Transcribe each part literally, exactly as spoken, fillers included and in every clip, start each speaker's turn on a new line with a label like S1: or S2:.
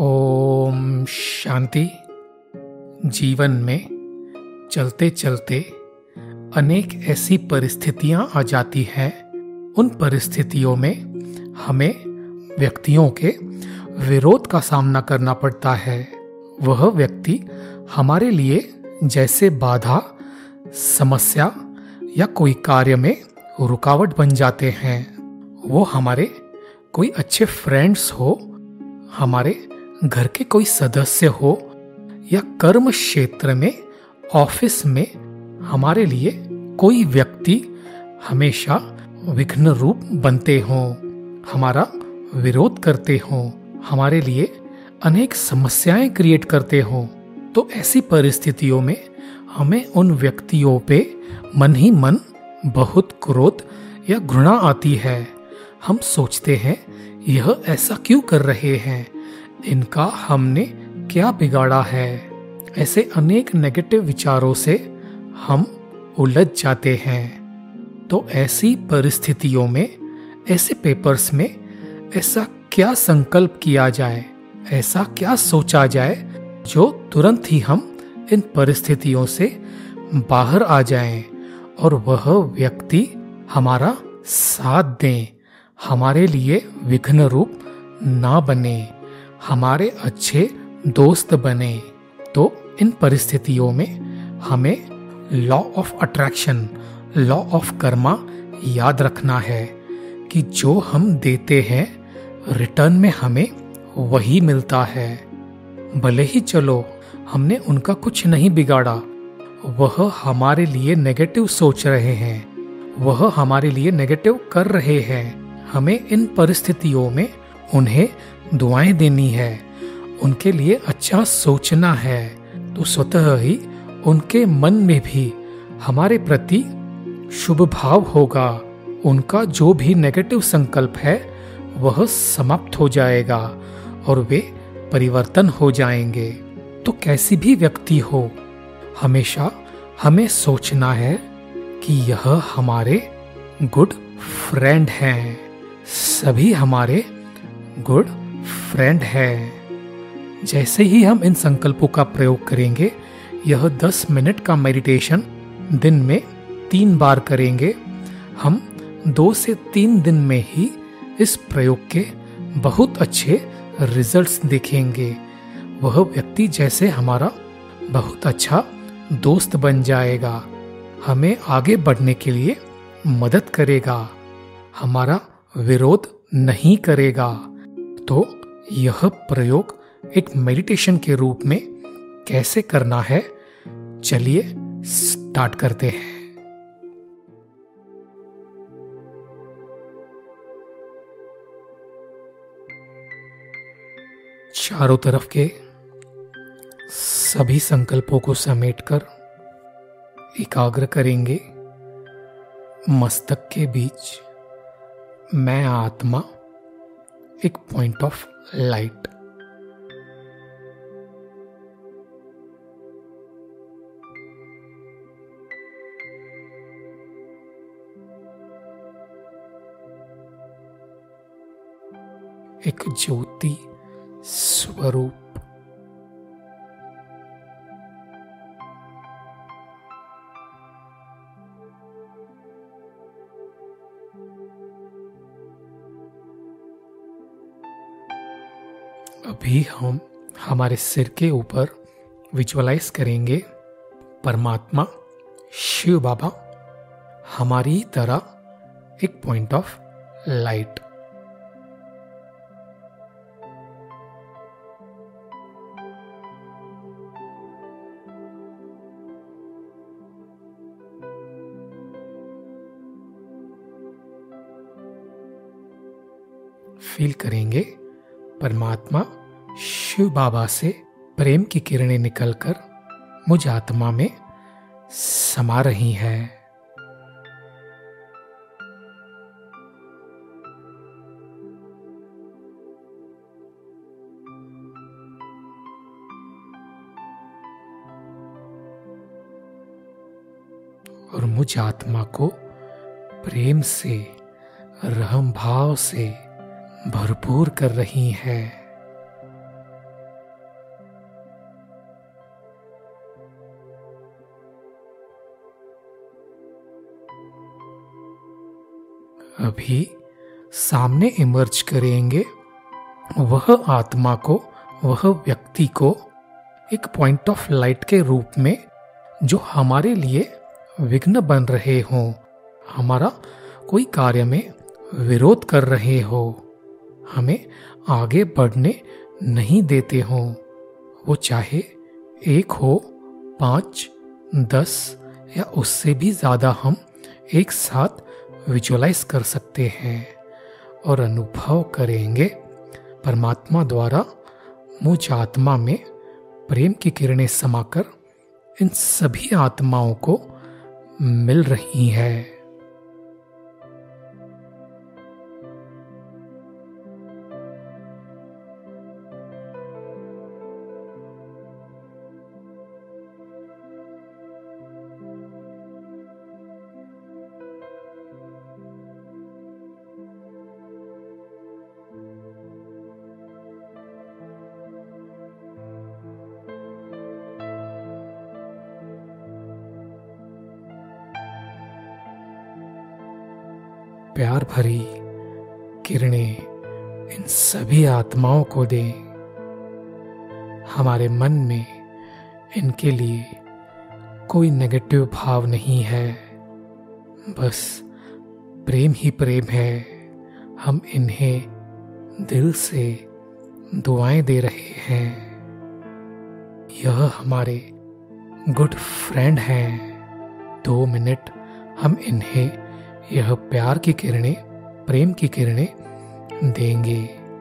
S1: ओम शांति। जीवन में चलते चलते अनेक ऐसी परिस्थितियां आ जाती हैं। उन परिस्थितियों में हमें व्यक्तियों के विरोध का सामना करना पड़ता है। वह व्यक्ति हमारे लिए जैसे बाधा, समस्या या कोई कार्य में रुकावट बन जाते हैं। वो हमारे कोई अच्छे फ्रेंड्स हो, हमारे घर के कोई सदस्य हो या कर्म क्षेत्र में, ऑफिस में हमारे लिए कोई व्यक्ति हमेशा विघ्न रूप बनते हों, हमारा विरोध करते हों, हमारे लिए अनेक समस्याएं क्रिएट करते हों, तो ऐसी परिस्थितियों में हमें उन व्यक्तियों पे मन ही मन बहुत क्रोध या घृणा आती है। हम सोचते हैं यह ऐसा क्यों कर रहे हैं, इनका हमने क्या बिगाड़ा है। ऐसे अनेक नेगेटिव विचारों से हम उलझ जाते हैं। तो ऐसी परिस्थितियों में, ऐसे पेपर्स में ऐसा क्या संकल्प किया जाए, ऐसा क्या सोचा जाए जो तुरंत ही हम इन परिस्थितियों से बाहर आ जाएं और वह व्यक्ति हमारा साथ दें, हमारे लिए विघ्न रूप ना बने, हमारे अच्छे दोस्त बने। तो इन परिस्थितियों में हमें law of attraction, law of karma याद रखना है कि जो हम देते हैं रिटर्न में हमें वही मिलता है। भले ही चलो हमने उनका कुछ नहीं बिगाड़ा, वह हमारे लिए नेगेटिव सोच रहे हैं, वह हमारे लिए नेगेटिव कर रहे हैं। हमें इन परिस्थितियों में उन्हें दुआएं देनी है, उनके लिए अच्छा सोचना है, तो स्वतः ही उनके मन में भी हमारे प्रति शुभ भाव होगा। उनका जो भी नेगेटिव संकल्प है वह समाप्त हो जाएगा और वे परिवर्तन हो जाएंगे। तो कैसी भी व्यक्ति हो, हमेशा हमें सोचना है कि यह हमारे गुड फ्रेंड हैं, सभी हमारे गुड फ्रेंड हैं। जैसे ही हम इन संकल्पों का प्रयोग करेंगे, यह दस मिनट का मेडिटेशन दिन में तीन बार करेंगे, हम दो से तीन दिन में ही इस प्रयोग के बहुत अच्छे रिजल्ट्स देखेंगे। वह व्यक्ति जैसे हमारा बहुत अच्छा दोस्त बन जाएगा, हमें आगे बढ़ने के लिए मदद करेगा, हमारा विरोध नहीं करेगा। तो यह प्रयोग एक मेडिटेशन के रूप में कैसे करना है, चलिए स्टार्ट करते हैं। चारों तरफ के सभी संकल्पों को समेटकर एकाग्र करेंगे। मस्तक के बीच मैं आत्मा, एक पॉइंट ऑफ लाइट। एक ज्योति स्वरूप। अभी हम हमारे सिर के ऊपर विजुअलाइज करेंगे परमात्मा शिव बाबा हमारी तरह एक पॉइंट ऑफ लाइट। फील करेंगे परमात्मा शिव बाबा से प्रेम की किरणें निकलकर मुझ आत्मा में समा रही हैं। और मुझ आत्मा को प्रेम से, रहम भाव से भरपूर कर रही है। अभी सामने इमर्ज करेंगे वह आत्मा को, वह व्यक्ति को एक पॉइंट ऑफ लाइट के रूप में जो हमारे लिए विघ्न बन रहे हों, हमारा कोई कार्य में विरोध कर रहे हो, हमें आगे बढ़ने नहीं देते हों। वो चाहे एक हो, पाँच, दस या उससे भी ज़्यादा हम एक साथ विजुअलाइज कर सकते हैं और अनुभव करेंगे परमात्मा द्वारा मुझ आत्मा में प्रेम की किरणें समाकर इन सभी आत्माओं को मिल रही हैं। प्यार भरी किरणें इन सभी आत्माओं को दें। हमारे मन में इनके लिए कोई नेगेटिव भाव नहीं है, बस प्रेम ही प्रेम है। हम इन्हें दिल से दुआएं दे रहे हैं। यह हमारे गुड फ्रेंड हैं। दो मिनट हम इन्हें यह प्यार की किरणें, प्रेम की किरणें देंगे।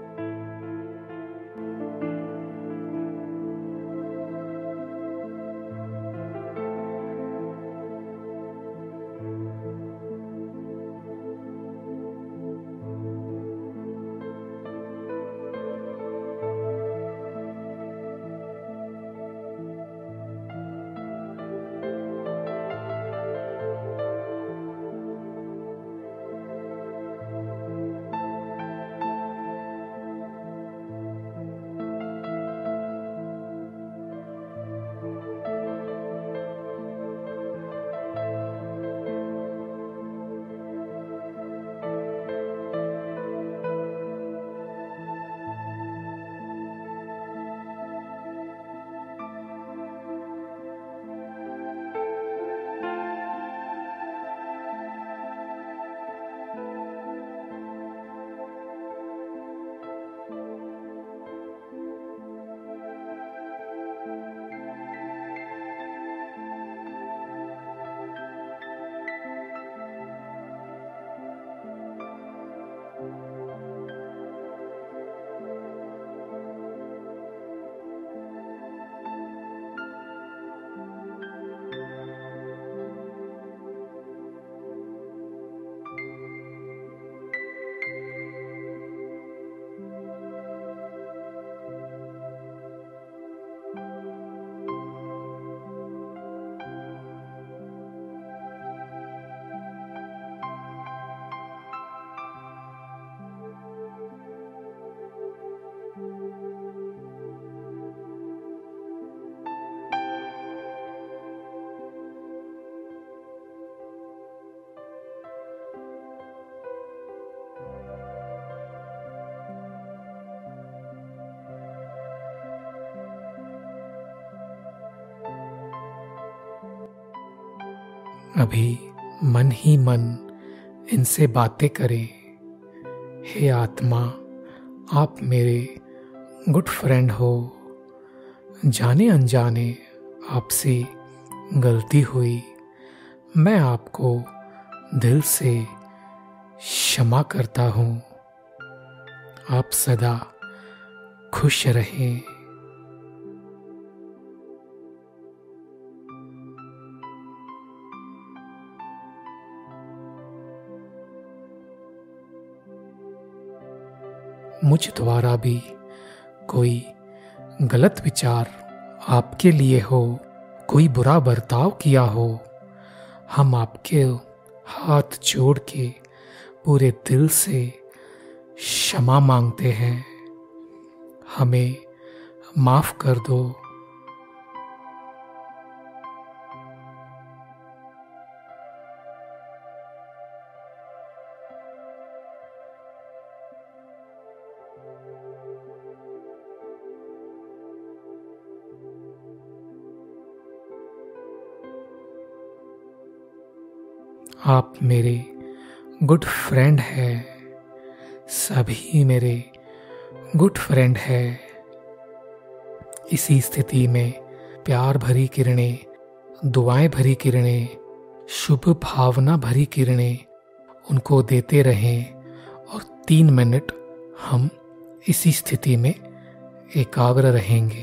S1: अभी मन ही मन इनसे बातें करें। हे आत्मा, आप मेरे गुड फ्रेंड हो। जाने अनजाने आपसे गलती हुई, मैं आपको दिल से क्षमा करता हूँ। आप सदा खुश रहें। मुझ द्वारा भी कोई गलत विचार आपके लिए हो, कोई बुरा बर्ताव किया हो, हम आपके हाथ जोड़ के पूरे दिल से क्षमा मांगते हैं। हमें माफ कर दो। आप मेरे गुड फ्रेंड है, सभी मेरे गुड फ्रेंड है। इसी स्थिति में प्यार भरी किरणें, दुआएं भरी किरणें, शुभ भावना भरी किरणें उनको देते रहें और तीन मिनट हम इसी स्थिति में एकाग्र रहेंगे।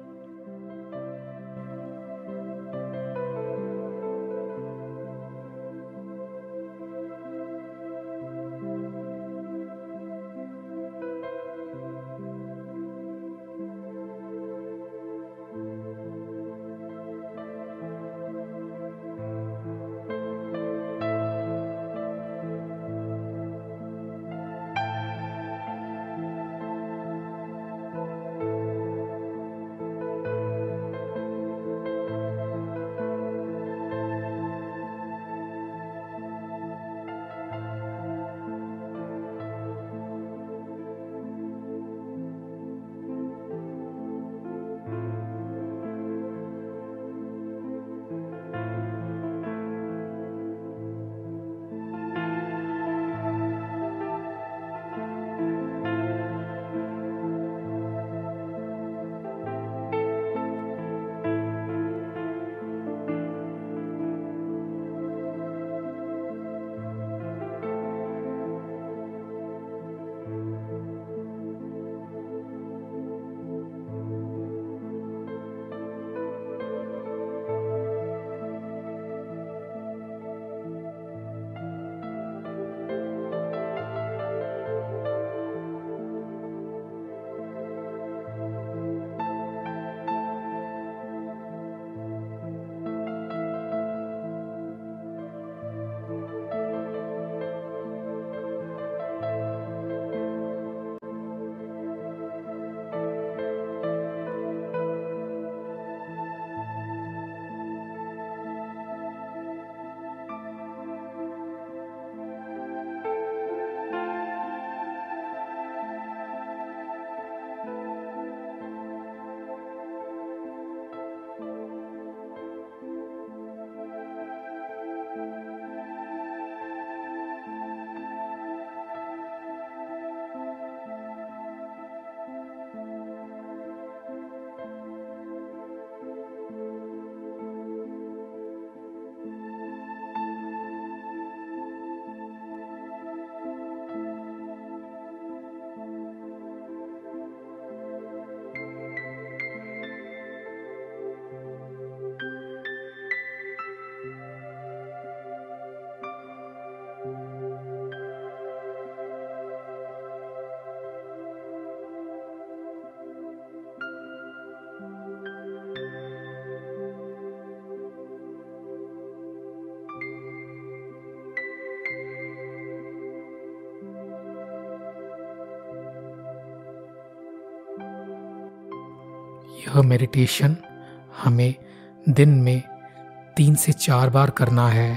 S1: यह मेडिटेशन हमें दिन में तीन से चार बार करना है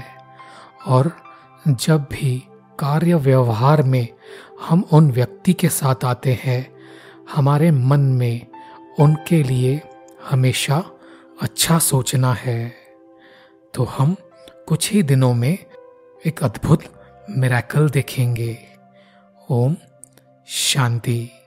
S1: और जब भी कार्य व्यवहार में हम उन व्यक्ति के साथ आते हैं, हमारे मन में उनके लिए हमेशा अच्छा सोचना है, तो हम कुछ ही दिनों में एक अद्भुत मिरेकल देखेंगे। ओम शांति।